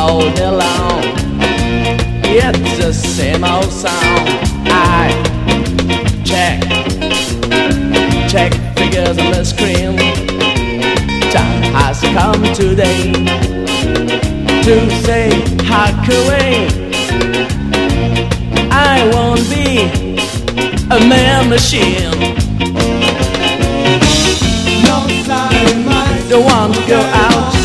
all day long. It's the same old song. I check figures on the screen. Time has come today to say hack away. I won't be a man machine. No, sorry, Don't want to go out